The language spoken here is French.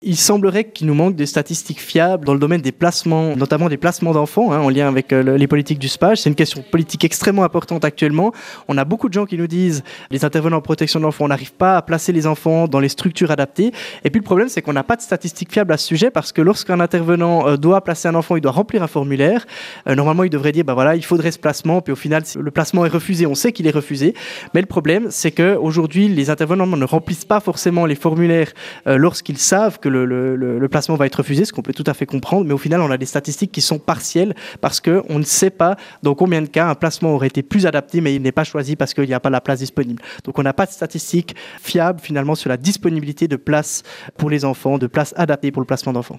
Il semblerait qu'il nous manque des statistiques fiables dans le domaine des placements, notamment des placements d'enfants, en lien avec les politiques du SPAGE. C'est une question politique extrêmement importante actuellement. On a beaucoup de gens qui nous disent, les intervenants en protection de l'enfant, on n'arrive pas à placer les enfants dans les structures adaptées. Et puis le problème, c'est qu'on n'a pas de statistiques fiables à ce sujet, parce que lorsqu'un intervenant doit placer un enfant, il doit remplir un formulaire. Normalement, il devrait dire, il faudrait ce placement, puis au final, le placement est refusé, on sait qu'il est refusé. Mais le problème, c'est qu'aujourd'hui, les intervenants ne remplissent pas forcément les formulaires lorsqu'ils savent que le placement va être refusé, ce qu'on peut tout à fait comprendre, mais au final, on a des statistiques qui sont partielles parce qu'on ne sait pas dans combien de cas un placement aurait été plus adapté, mais il n'est pas choisi parce qu'il n'y a pas la place disponible. Donc, on n'a pas de statistiques fiables, finalement, sur la disponibilité de places pour les enfants, de places adaptées pour le placement d'enfants.